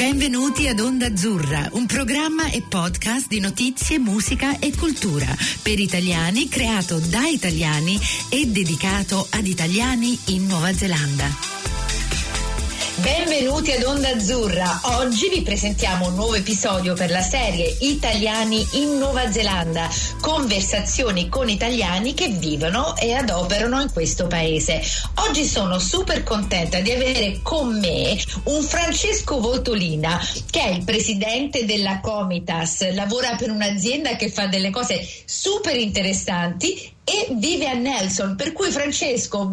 Benvenuti ad Onda Azzurra, un programma e podcast di notizie, musica e cultura per italiani, creato da italiani e dedicato ad italiani in Nuova Zelanda. Benvenuti ad Onda Azzurra. Oggi vi presentiamo un nuovo episodio per la serie Italiani in Nuova Zelanda, conversazioni con italiani che vivono e adoperano in questo paese. Oggi sono super contenta di avere con me un Francesco Voltolina, che è il presidente della Comitas, lavora per un'azienda che fa delle cose super interessanti e vive a Nelson. Per cui Francesco,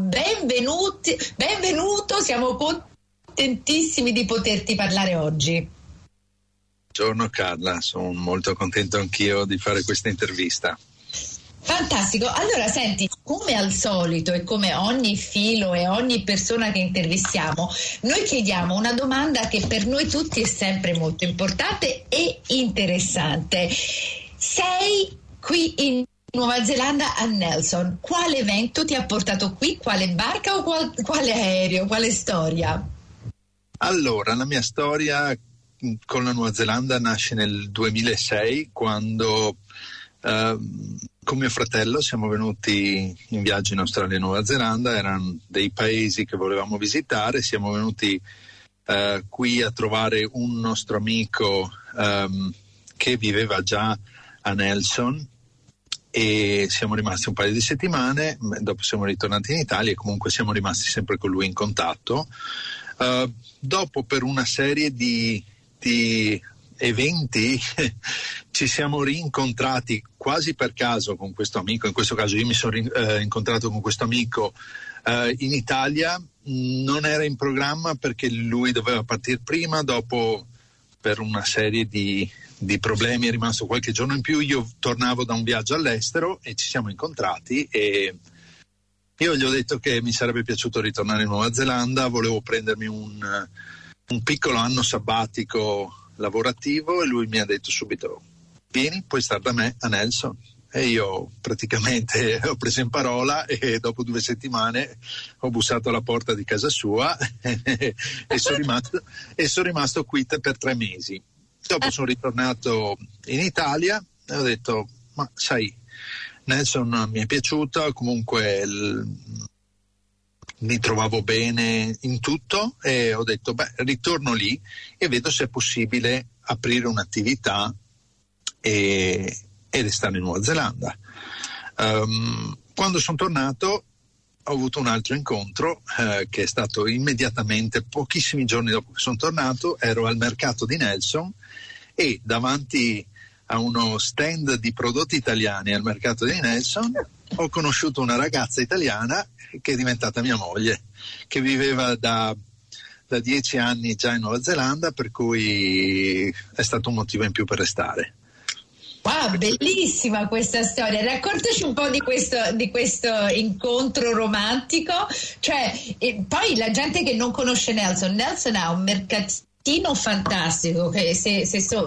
benvenuto, siamo contentissimi di poterti parlare oggi. Buongiorno Carla, sono molto contento anch'io di fare questa intervista. Fantastico, allora senti, come al solito e come ogni filo e ogni persona che intervistiamo, noi chiediamo una domanda che per noi tutti è sempre molto importante e interessante. Sei qui in Nuova Zelanda a Nelson, quale evento ti ha portato qui? Quale barca o quale aereo? Quale storia? Allora, la mia storia con la Nuova Zelanda nasce nel 2006, quando con mio fratello siamo venuti in viaggio in Australia e Nuova Zelanda. Erano dei paesi che volevamo visitare. Siamo venuti qui a trovare un nostro amico che viveva già a Nelson e siamo rimasti un paio di settimane. Dopo siamo ritornati in Italia e comunque siamo rimasti sempre con lui in contatto. Dopo, per una serie di eventi ci siamo rincontrati quasi per caso con questo amico. In questo caso io mi sono incontrato con questo amico in Italia. Non era in programma perché lui doveva partire prima. Dopo, per una serie di problemi, è rimasto qualche giorno in più. Io tornavo da un viaggio all'estero e ci siamo incontrati e io gli ho detto che mi sarebbe piaciuto ritornare in Nuova Zelanda. Volevo prendermi un piccolo anno sabbatico lavorativo e lui mi ha detto subito: vieni, puoi stare da me a Nelson. E io praticamente ho preso in parola e dopo 2 settimane ho bussato alla porta di casa sua e sono rimasto qui per 3 mesi. Dopo sono ritornato in Italia e ho detto: ma sai, Nelson mi è piaciuta, comunque mi trovavo bene in tutto e ho detto ritorno lì e vedo se è possibile aprire un'attività e restare in Nuova Zelanda. Quando sono tornato ho avuto un altro incontro che è stato immediatamente, pochissimi giorni dopo che sono tornato. Ero al mercato di Nelson e davanti a uno stand di prodotti italiani al mercato di Nelson ho conosciuto una ragazza italiana che è diventata mia moglie, che viveva da 10 anni già in Nuova Zelanda, per cui è stato un motivo in più per restare. Wow, bellissima questa storia. Raccontaci un po' di questo incontro romantico. Poi la gente che non conosce Nelson ha un mercatino fantastico che se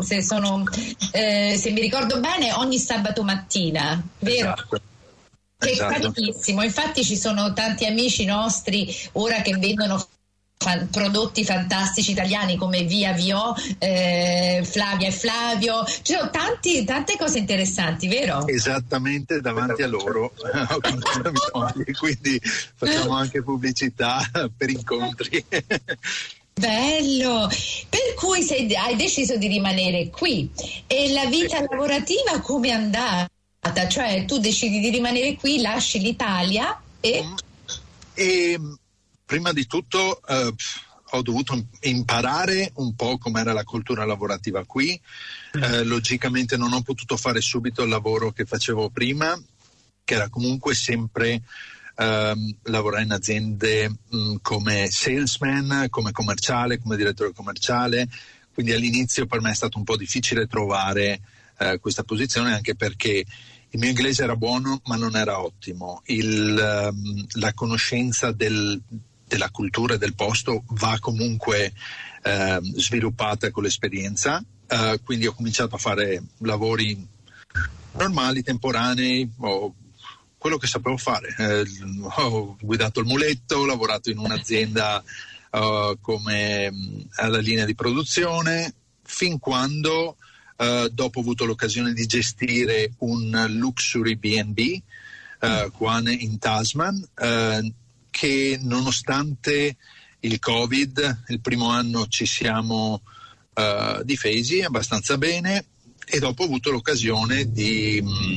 mi ricordo bene ogni sabato mattina, vero? Esatto. Che è carinissimo. Infatti ci sono tanti amici nostri ora che vendono prodotti fantastici italiani come Via Vio, Flavia e Flavio. Ci sono tante cose interessanti, vero? Esattamente, davanti a loro quindi facciamo anche pubblicità per incontri. Bello, per cui hai deciso di rimanere qui. E la vita lavorativa come è andata? Cioè tu decidi di rimanere qui, lasci l'Italia e prima di tutto ho dovuto imparare un po' com'era la cultura lavorativa qui. Logicamente non ho potuto fare subito il lavoro che facevo prima, che era comunque sempre lavorare in aziende come salesman, come commerciale, come direttore commerciale. Quindi all'inizio per me è stato un po' difficile trovare questa posizione, anche perché il mio inglese era buono ma non era ottimo. La conoscenza della cultura e del posto va comunque sviluppata con l'esperienza, quindi ho cominciato a fare lavori normali, temporanei, o quello che sapevo fare. Ho guidato il muletto, ho lavorato in un'azienda come alla linea di produzione, fin quando dopo ho avuto l'occasione di gestire un luxury B&B qua in Tasman, che nonostante il Covid, il primo anno ci siamo difesi abbastanza bene, e dopo ho avuto l'occasione di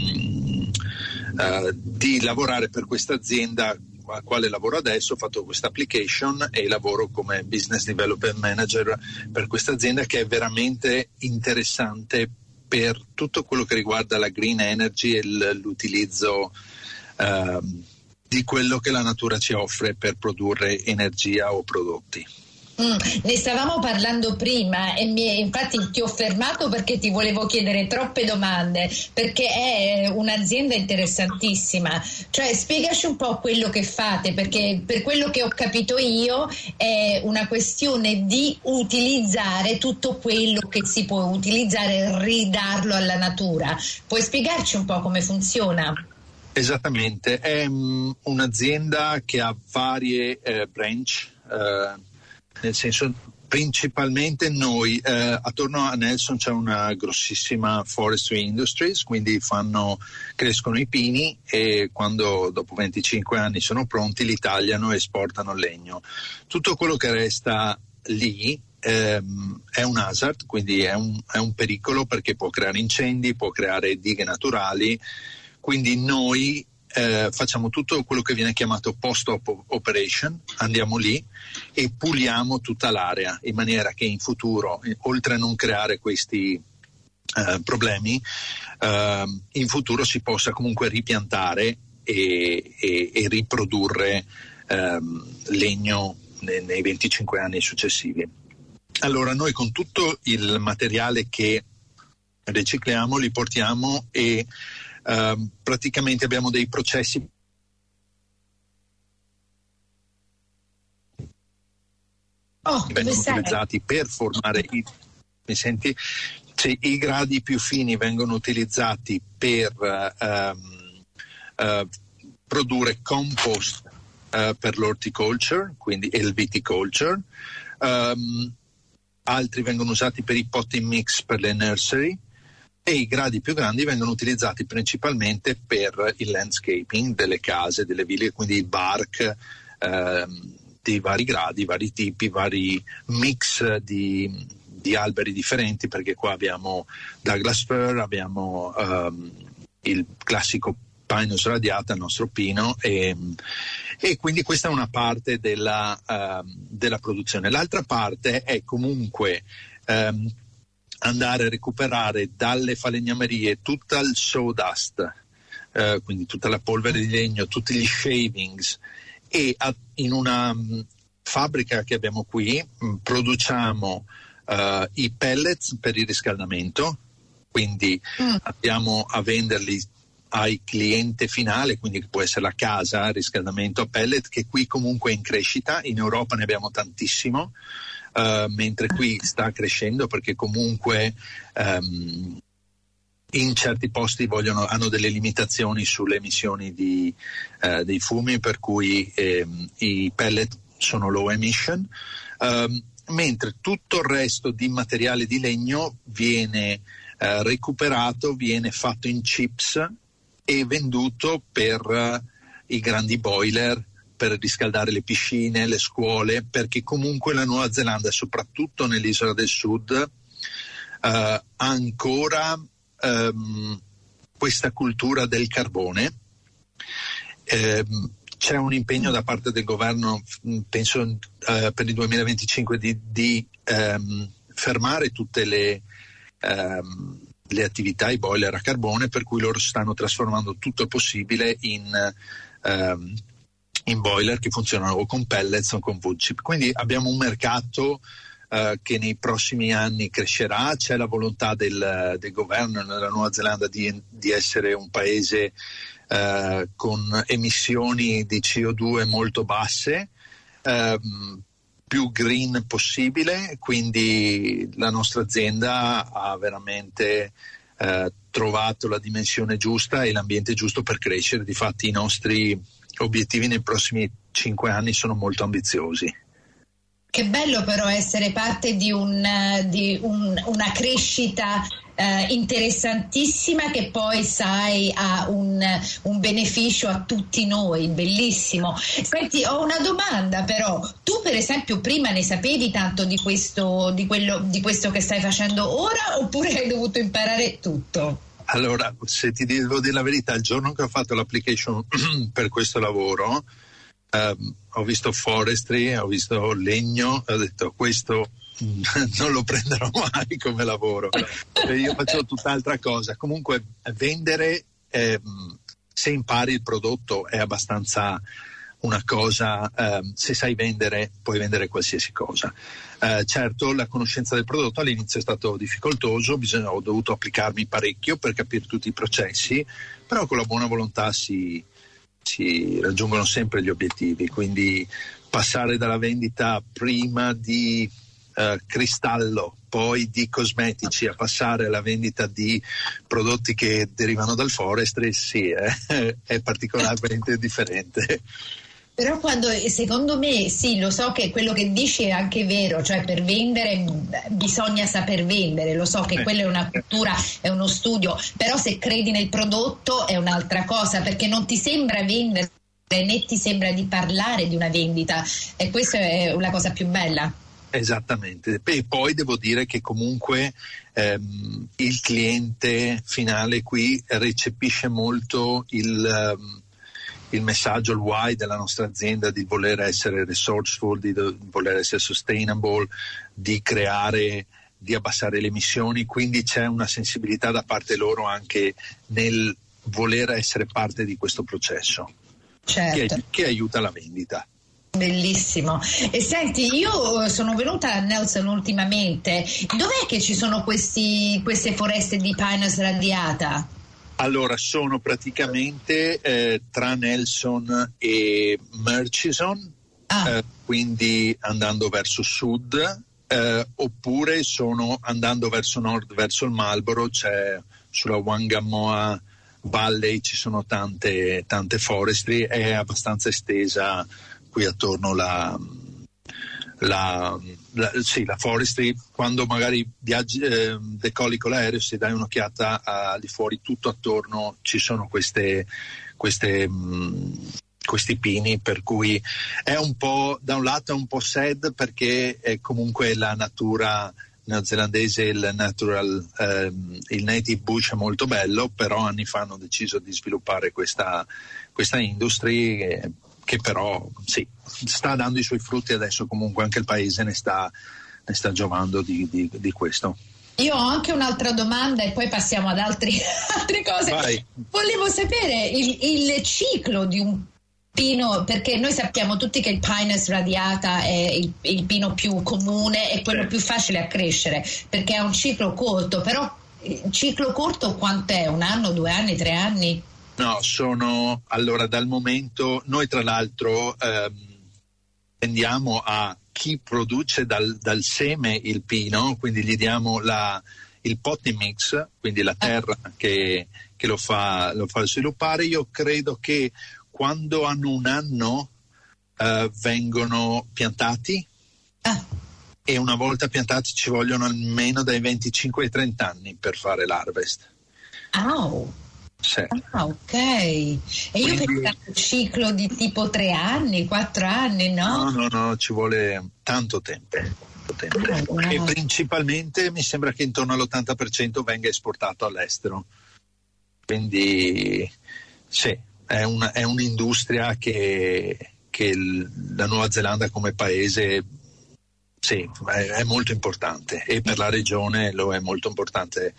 lavorare per questa azienda a quale lavoro adesso. Ho fatto questa application e lavoro come business development manager per questa azienda, che è veramente interessante per tutto quello che riguarda la green energy e l'utilizzo di quello che la natura ci offre per produrre energia o prodotti. Ne stavamo parlando prima e infatti ti ho fermato perché ti volevo chiedere troppe domande, perché è un'azienda interessantissima. Cioè, spiegaci un po' quello che fate, perché per quello che ho capito io è una questione di utilizzare tutto quello che si può utilizzare e ridarlo alla natura. Puoi spiegarci un po' come funziona? Esattamente, è un'azienda che ha varie branch, nel senso, principalmente noi attorno a Nelson c'è una grossissima forestry industries, quindi crescono i pini, e quando dopo 25 anni sono pronti li tagliano e esportano legno. Tutto quello che resta lì è un hazard, quindi è un pericolo, perché può creare incendi, può creare dighe naturali. Quindi noi facciamo tutto quello che viene chiamato post-operation, andiamo lì e puliamo tutta l'area, in maniera che in futuro, oltre a non creare questi problemi, in futuro si possa comunque ripiantare e riprodurre legno nei 25 anni successivi. Allora, noi con tutto il materiale che ricicliamo li portiamo e praticamente abbiamo dei processi che vengono utilizzati per formare i gradi più fini vengono utilizzati per produrre compost per l'horticulture, quindi il viticulture, altri vengono usati per i potting mix per le nursery, e i gradi più grandi vengono utilizzati principalmente per il landscaping delle case, delle ville, quindi il bark di vari gradi, vari tipi, vari mix di alberi differenti, perché qua abbiamo Douglas fir, abbiamo il classico Pinus radiata, il nostro pino, e quindi questa è una parte della produzione. L'altra parte è comunque andare a recuperare dalle falegnamerie tutta il sawdust, quindi tutta la polvere di legno, tutti gli shavings, e in una fabbrica che abbiamo qui produciamo i pellets per il riscaldamento, quindi andiamo a venderli ai cliente finale, quindi può essere la casa, riscaldamento a pellet, che qui comunque è in crescita. In Europa ne abbiamo tantissimo, mentre qui sta crescendo, perché comunque in certi posti hanno delle limitazioni sulle emissioni dei fumi, per cui i pellet sono low emission, mentre tutto il resto di materiale di legno viene recuperato, viene fatto in chips e venduto per i grandi boiler, per riscaldare le piscine, le scuole, perché comunque la Nuova Zelanda, soprattutto nell'isola del sud, ha ancora questa cultura del carbone. C'è un impegno da parte del governo, penso per il 2025, di fermare tutte le attività, i boiler a carbone, per cui loro stanno trasformando tutto il possibile in boiler che funzionano o con pellets o con wood chip. Quindi abbiamo un mercato che nei prossimi anni crescerà. C'è la volontà del governo nella Nuova Zelanda di essere un paese con emissioni di CO2 molto basse, più green possibile, quindi la nostra azienda ha veramente trovato la dimensione giusta e l'ambiente giusto per crescere. Difatti i nostri obiettivi nei prossimi 5 anni sono molto ambiziosi. Che bello però essere parte di una crescita interessantissima, che poi sai ha un beneficio a tutti noi, bellissimo. Senti, ho una domanda però, tu per esempio prima ne sapevi tanto di questo che stai facendo ora, oppure hai dovuto imparare tutto? Allora, se ti devo dire la verità, il giorno che ho fatto l'application per questo lavoro, ho visto forestry, ho visto legno, ho detto questo non lo prenderò mai come lavoro. Io faccio tutt'altra cosa. Comunque vendere, se impari il prodotto è abbastanza una cosa, se sai vendere puoi vendere qualsiasi cosa. Certo, la conoscenza del prodotto all'inizio è stato difficoltoso, ho dovuto applicarmi parecchio per capire tutti i processi, però con la buona volontà si raggiungono sempre gli obiettivi, quindi passare dalla vendita prima di cristallo, poi di cosmetici, a passare alla vendita di prodotti che derivano dal forestry, sì, è particolarmente differente. Però secondo me, sì, lo so che quello che dici è anche vero, cioè per vendere bisogna saper vendere, lo so che quella è una cultura, è uno studio, però se credi nel prodotto è un'altra cosa, perché non ti sembra vendere né ti sembra di parlare di una vendita, e questa è la cosa più bella. Esattamente, e poi devo dire che comunque il cliente finale qui recepisce molto il messaggio, il why della nostra azienda, di voler essere resourceful, di voler essere sustainable, di creare, di abbassare le emissioni, quindi c'è una sensibilità da parte loro anche nel voler essere parte di questo processo, certo, che aiuta la vendita. Bellissimo. E senti, io sono venuta a Nelson ultimamente, dov'è che ci sono queste foreste di Pinus radiata? Allora, sono praticamente tra Nelson e Murchison, quindi andando verso sud, oppure sono andando verso nord, verso il Marlborough, c'è sulla Wangamoa Valley, ci sono tante forestry, è abbastanza estesa qui attorno la forestry. Quando magari viaggi, decolli con l'aereo, se dai un'occhiata di fuori, tutto attorno ci sono questi pini, per cui è un po', da un lato è un po' sad, perché è comunque la natura neozelandese, il native bush è molto bello, però anni fa hanno deciso di sviluppare questa industria che però sì, sta dando i suoi frutti adesso. Comunque anche il paese ne sta giovando di questo. Io ho anche un'altra domanda e poi passiamo ad altre cose. Vai. Volevo sapere il ciclo di un pino, perché noi sappiamo tutti che il Pinus radiata è il pino più comune e quello più facile a crescere, perché ha un ciclo corto, però il ciclo corto quant'è? 1 anno, 2 anni, 3 anni? No, allora dal momento, noi tra l'altro tendiamo a chi produce dal seme il pino, quindi gli diamo il potting mix, quindi la terra che lo fa sviluppare. Io credo che quando hanno 1 anno vengono piantati, e una volta piantati ci vogliono almeno dai 25 ai 30 anni per fare l'harvest. Sì. Ok. E io pensavo un ciclo di tipo 3 anni, 4 anni, no? No, ci vuole tanto tempo. Wow. E principalmente mi sembra che intorno all'80% venga esportato all'estero. Quindi sì, è un'industria che la Nuova Zelanda come paese, sì, è molto importante, e per la regione lo è molto importante.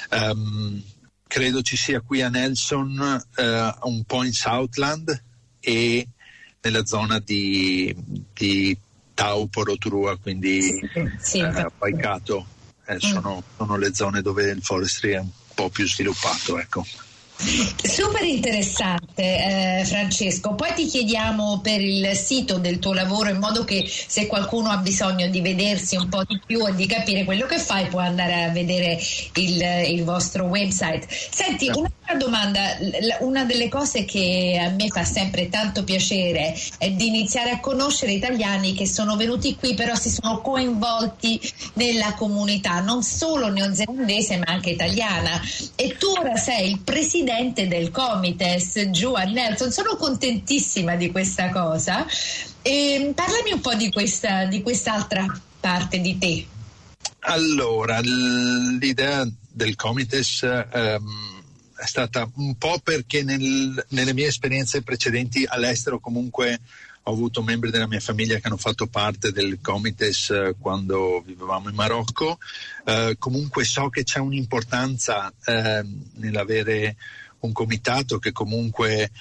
Credo ci sia qui a Nelson, un po' in Southland e nella zona di Taupo, Rotorua, quindi Waikato, sono le zone dove il forestry è un po' più sviluppato, ecco. Super interessante, Francesco. Poi ti chiediamo per il sito del tuo lavoro, in modo che se qualcuno ha bisogno di vedersi un po' di più e di capire quello che fai, può andare a vedere il vostro website. Senti, un'altra domanda, una delle cose che a me fa sempre tanto piacere è di iniziare a conoscere italiani che sono venuti qui però si sono coinvolti nella comunità, non solo neozelandese ma anche italiana, e tu ora sei il presidente del Comites, Joan Nelson. Sono contentissima di questa cosa, e parlami un po' di quest'altra parte di te. Allora, l'idea del Comites è stata un po' perché nelle mie esperienze precedenti all'estero comunque ho avuto membri della mia famiglia che hanno fatto parte del Comites quando vivevamo in Marocco. Comunque so che c'è un'importanza nell'avere un comitato che comunque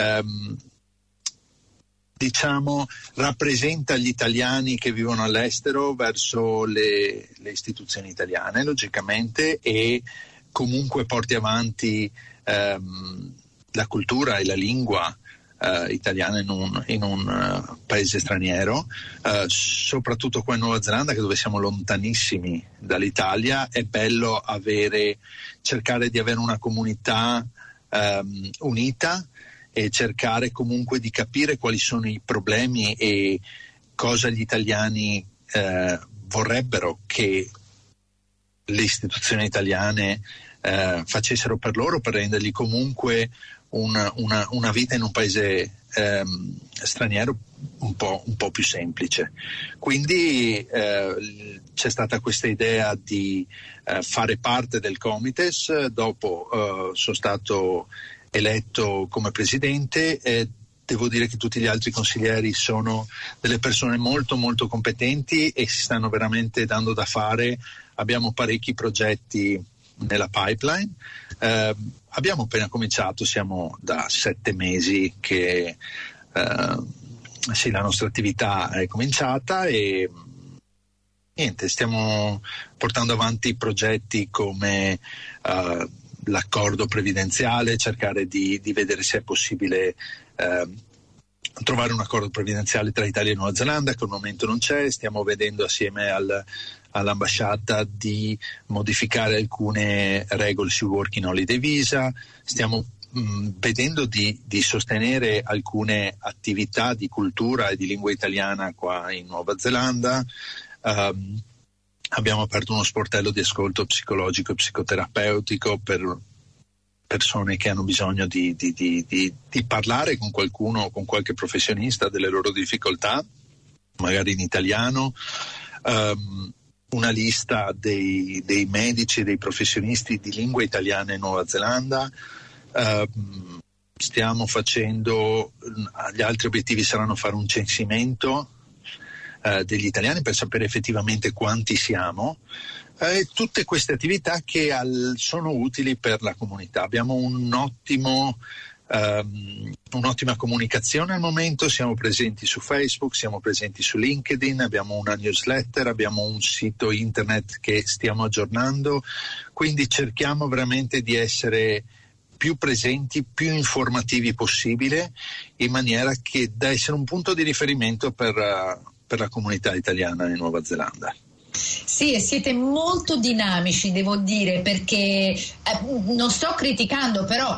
diciamo rappresenta gli italiani che vivono all'estero verso le istituzioni italiane, logicamente, e comunque porti avanti la cultura e la lingua italiana in un paese straniero, soprattutto qua in Nuova Zelanda, dove siamo lontanissimi dall'Italia. È bello cercare di avere una comunità unita e cercare comunque di capire quali sono i problemi e cosa gli italiani vorrebbero che le istituzioni italiane facessero per loro, per rendergli comunque una vita in un paese straniero un po' più semplice. Quindi c'è stata questa idea di fare parte del Comites. Dopo sono stato eletto come presidente e devo dire che tutti gli altri consiglieri sono delle persone molto molto competenti e si stanno veramente dando da fare. Abbiamo parecchi progetti nella pipeline. Abbiamo appena cominciato, siamo da 7 mesi che la nostra attività è cominciata e niente, stiamo portando avanti progetti come l'accordo previdenziale, cercare di vedere se è possibile trovare un accordo previdenziale tra Italia e Nuova Zelanda, che al momento non c'è. Stiamo vedendo assieme all'ambasciata di modificare alcune regole sui working holiday visa. Stiamo vedendo di sostenere alcune attività di cultura e di lingua italiana qua in Nuova Zelanda. Abbiamo aperto uno sportello di ascolto psicologico e psicoterapeutico per persone che hanno bisogno di parlare con qualcuno, con qualche professionista delle loro difficoltà, magari in italiano. Una lista dei medici e dei professionisti di lingua italiana in Nuova Zelanda. Stiamo facendo, gli altri obiettivi saranno fare un censimento degli italiani per sapere effettivamente quanti siamo, e tutte queste attività che sono utili per la comunità. Abbiamo un'ottima comunicazione al momento, siamo presenti su Facebook, siamo presenti su LinkedIn, abbiamo una newsletter, abbiamo un sito internet che stiamo aggiornando, quindi cerchiamo veramente di essere più presenti, più informativi possibile, in maniera che da essere un punto di riferimento per la comunità italiana in Nuova Zelanda. Sì, e siete molto dinamici, devo dire, perché non sto criticando, però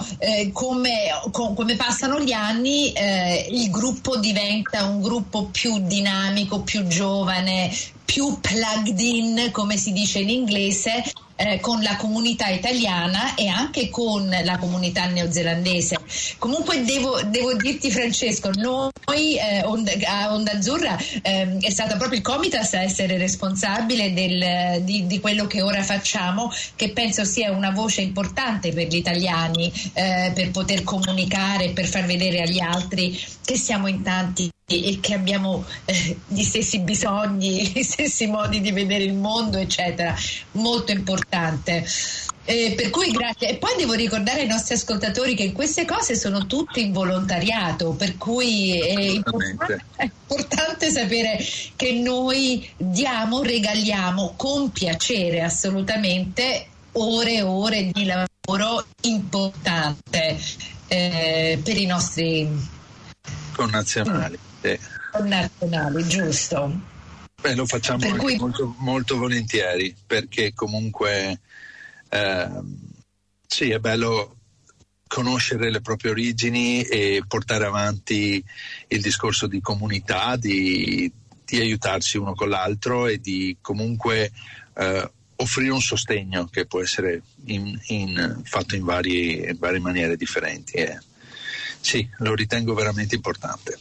come passano gli anni il gruppo diventa un gruppo più dinamico, più giovane, più plugged in, come si dice in inglese, con la comunità italiana e anche con la comunità neozelandese. Comunque devo dirti, Francesco, noi a Onda Azzurra è stata proprio il Comitas a essere responsabile di quello che ora facciamo, che penso sia una voce importante per gli italiani, per poter comunicare, per far vedere agli altri che siamo in tanti e che abbiamo gli stessi bisogni, gli stessi modi di vedere il mondo, eccetera. Molto importante. Per cui grazie. E poi devo ricordare ai nostri ascoltatori che queste cose sono tutte in volontariato, per cui è importante sapere che noi regaliamo con piacere, assolutamente, ore e ore di lavoro importante per i nostri connazionali. Connazionali, giusto. Beh, lo facciamo per anche cui... molto, molto volentieri, perché comunque sì, è bello conoscere le proprie origini e portare avanti il discorso di comunità, di aiutarsi uno con l'altro e di comunque offrire un sostegno che può essere fatto in varie maniere differenti. Sì, lo ritengo veramente importante.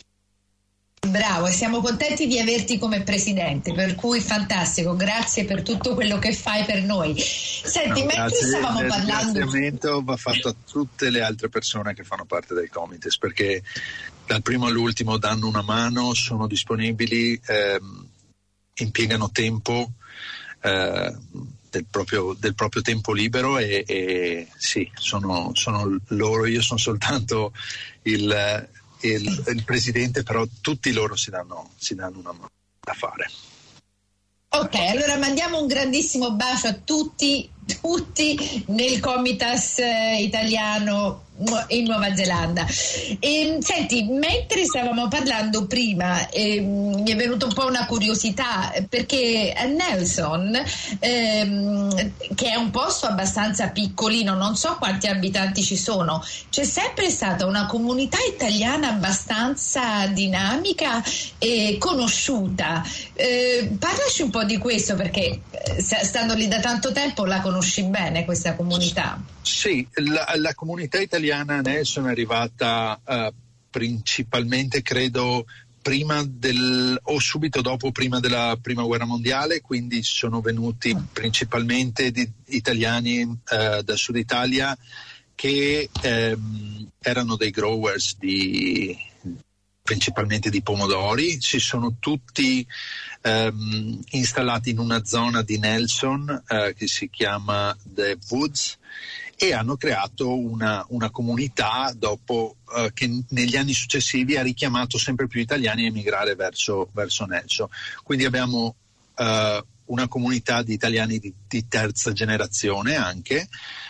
Bravo, e siamo contenti di averti come presidente, per cui fantastico, grazie per tutto quello che fai per noi. Senti, mentre stavamo parlando... Il ringraziamento va fatto a tutte le altre persone che fanno parte del Comites, perché dal primo all'ultimo danno una mano, sono disponibili, impiegano tempo del proprio tempo libero e sì, sono loro, io sono soltanto il presidente, però tutti loro si danno una mano da fare. Ok, allora mandiamo un grandissimo bacio a tutti nel Comitas italiano in Nuova Zelanda. E, senti, mentre stavamo parlando prima, mi è venuta un po' una curiosità, perché a Nelson, che è un posto abbastanza piccolino, non so quanti abitanti ci sono, c'è sempre stata una comunità italiana abbastanza dinamica e conosciuta. Parlaci un po' di questo, perché stando lì da tanto tempo la conosci bene questa comunità. Sì, la comunità italiana a Nelson è arrivata principalmente, credo, prima o subito dopo, prima della Prima Guerra Mondiale, quindi sono venuti principalmente italiani dal Sud Italia che erano dei growers principalmente di pomodori. Si sono tutti installati in una zona di Nelson che si chiama The Woods e hanno creato una comunità dopo che negli anni successivi ha richiamato sempre più italiani a emigrare verso Nelson. Quindi abbiamo una comunità di italiani di terza generazione anche.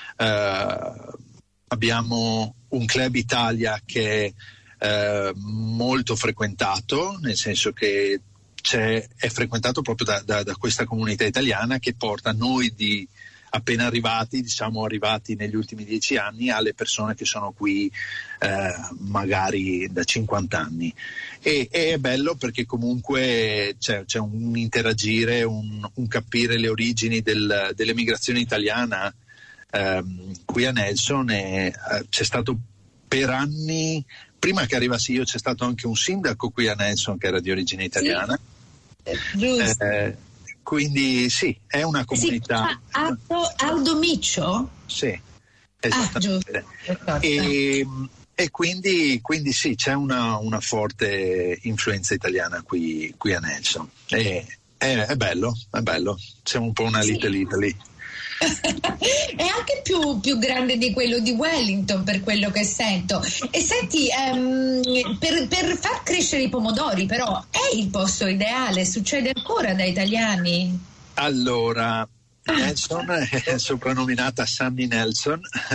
Abbiamo un Club Italia che è molto frequentato, nel senso che è frequentato proprio da questa comunità italiana che porta noi appena arrivati negli ultimi 10 anni alle persone che sono qui magari da 50 anni. E è bello perché comunque c'è un interagire, un capire le origini dell'emigrazione italiana qui a Nelson. C'è stato per anni, prima che arrivassi io, c'è stato anche un sindaco qui a Nelson che era di origine italiana. Sì, giusto. Quindi sì, è una comunità. Aldo Miccio? Sì, esattamente. E quindi sì, c'è una forte influenza italiana qui a Nelson. È bello, siamo un po' una Little Italy. È anche più grande di quello di Wellington, per quello che sento. E senti, per far crescere i pomodori però è il posto ideale? Succede ancora da italiani? Allora, Nelson è soprannominata Sunny Nelson,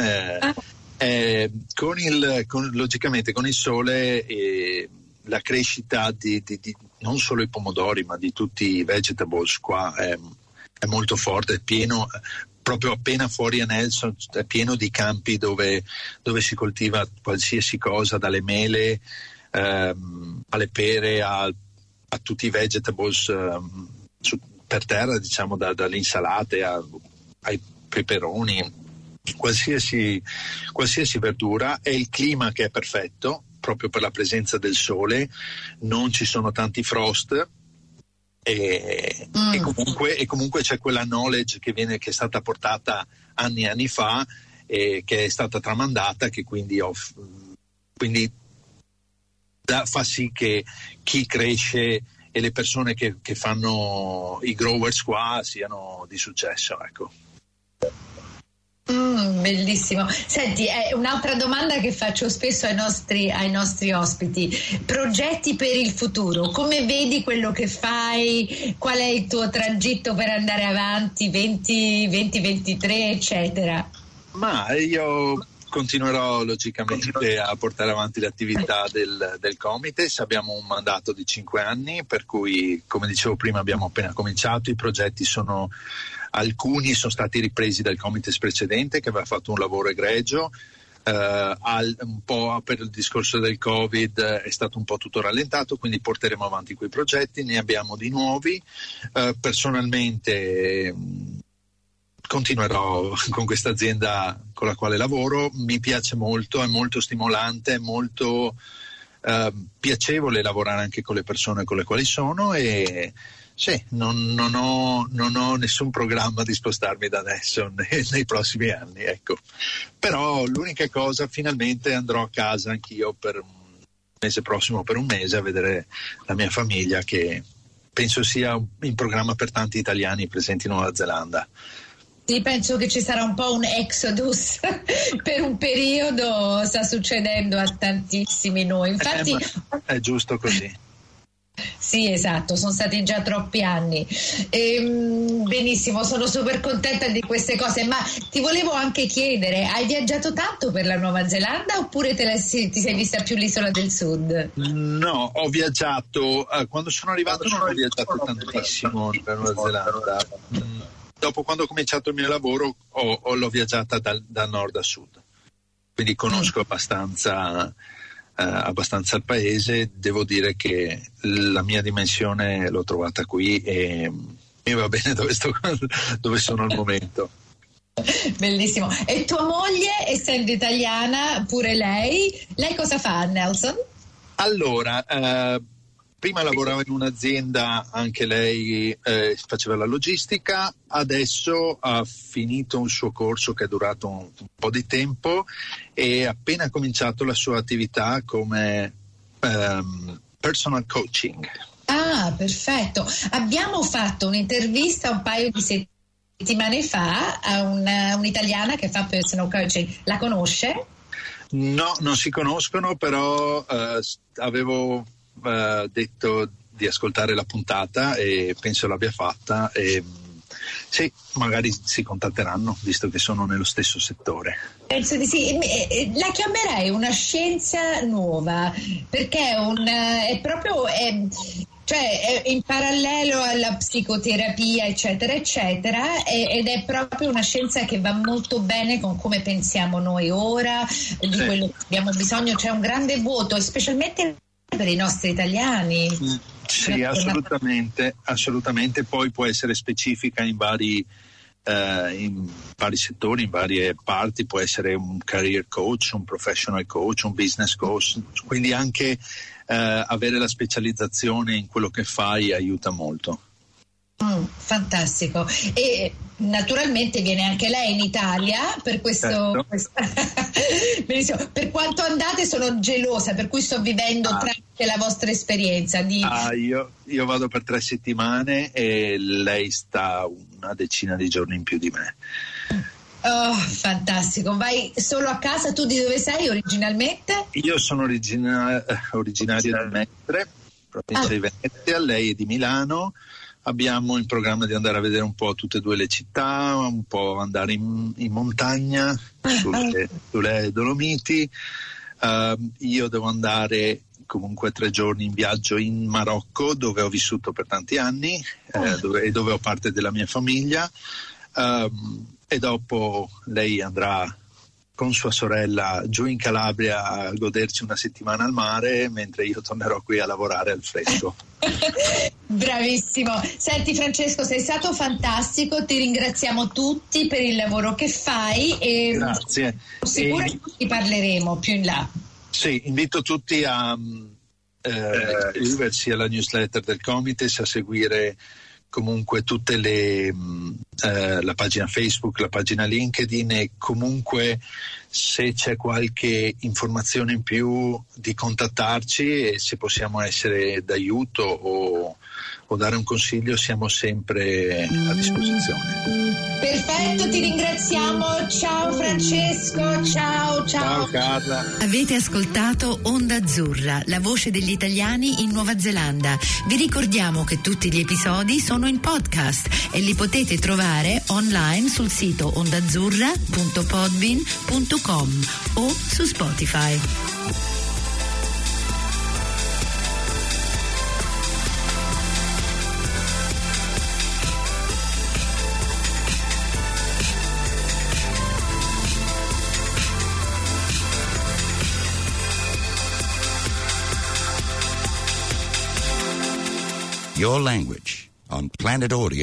logicamente con il sole la crescita di non solo i pomodori ma di tutti i vegetables qua è molto forte, è pieno. Proprio appena fuori a Nelson è pieno di campi dove si coltiva qualsiasi cosa, dalle mele alle pere a tutti i vegetables per terra, diciamo, dalle insalate ai peperoni, qualsiasi verdura. È il clima che è perfetto proprio per la presenza del sole, non ci sono tanti frost. E comunque c'è quella knowledge che è stata portata anni e anni fa e che è stata tramandata, che quindi fa sì che chi cresce e le persone che fanno i growers qua siano di successo, ecco. Bellissimo. Senti, un'altra domanda che faccio spesso ai nostri ospiti: progetti per il futuro, come vedi quello che fai, qual è il tuo tragitto per andare avanti, 2023 eccetera? Ma io continuerò logicamente a portare avanti l'attività del Comites. Abbiamo un mandato di 5 anni, per cui, come dicevo prima, abbiamo appena cominciato. I progetti alcuni sono stati ripresi dal Comites precedente, che aveva fatto un lavoro egregio, un po' per il discorso del Covid è stato un po' tutto rallentato, quindi porteremo avanti quei progetti, ne abbiamo di nuovi. Personalmente continuerò con questa azienda con la quale lavoro, mi piace molto, è molto stimolante, è molto piacevole lavorare anche con le persone con le quali sono, e sì, non ho nessun programma di spostarmi da adesso nei prossimi anni, ecco. Però l'unica cosa, finalmente andrò a casa anch'io per il mese prossimo, per un mese, a vedere la mia famiglia, che penso sia in programma per tanti italiani presenti in Nuova Zelanda. Sì, penso che ci sarà un po' un exodus per un periodo, sta succedendo a tantissimi noi. Infatti è giusto così. Sì, esatto, sono stati già troppi anni. Benissimo, sono super contenta di queste cose, ma ti volevo anche chiedere, hai viaggiato tanto per la Nuova Zelanda oppure ti sei vista più l'isola del sud? No, ho viaggiato, quando sono arrivato non ho viaggiato tantissimo per la Nuova Zelanda. Dopo, quando ho cominciato il mio lavoro, l'ho viaggiata da nord a sud, quindi conosco abbastanza il paese. Devo dire che la mia dimensione l'ho trovata qui e mi va bene dove sono al momento. Bellissimo. E tua moglie, essendo italiana, pure lei cosa fa, Nelson? Allora, prima lavorava in un'azienda, anche lei faceva la logistica, adesso ha finito un suo corso che è durato un po' di tempo e ha appena cominciato la sua attività come personal coaching. Ah, perfetto. Abbiamo fatto un'intervista un paio di settimane fa a un'italiana che fa personal coaching. La conosce? No, non si conoscono, però avevo detto di ascoltare la puntata e penso l'abbia fatta, e sì, magari si contatteranno visto che sono nello stesso settore. Penso di sì. La chiamerei una scienza nuova, perché è proprio cioè è in parallelo alla psicoterapia eccetera eccetera, ed è proprio una scienza che va molto bene con come pensiamo noi ora, di quello che abbiamo bisogno. C'è un grande vuoto, specialmente per i nostri italiani. Sì, assolutamente. Poi può essere specifica in vari settori, in varie parti. Può essere un career coach, un professional coach, un business coach, quindi anche avere la specializzazione in quello che fai aiuta molto. Fantastico. E naturalmente viene anche lei in Italia per questo. Benissimo. Per quanto andate sono gelosa, per cui sto vivendo tramite la vostra esperienza io vado per 3 settimane e lei sta una decina di giorni in più di me. Oh, fantastico. Vai solo a casa? Tu di dove sei originalmente? Io sono originario di Mestre, provincia di Venezia, lei è di Milano. Abbiamo in programma di andare a vedere un po' tutte e due le città, un po' andare in montagna, sulle Dolomiti. Io devo andare comunque 3 giorni in viaggio in Marocco, dove ho vissuto per tanti anni, dove ho parte della mia famiglia. E dopo lei andrà con sua sorella giù in Calabria a goderci una settimana al mare, mentre io tornerò qui a lavorare al fresco. Bravissimo. Senti Francesco, sei stato fantastico, ti ringraziamo tutti per il lavoro che fai e grazie. Sicuramente ti parleremo più in là. Sì, invito tutti a iscriversi alla newsletter del Comites, a seguire comunque tutte la pagina Facebook, la pagina LinkedIn, e comunque se c'è qualche informazione in più di contattarci, e se possiamo essere d'aiuto o dare un consiglio siamo sempre a disposizione. Perfetto, ti ringraziamo. Ciao Francesco, ciao. Ciao Carla. Avete ascoltato Onda Azzurra, la voce degli italiani in Nuova Zelanda. Vi ricordiamo che tutti gli episodi sono in podcast e li potete trovare online sul sito ondazzurra.podbean.com o su Spotify. your language on Planet Audio.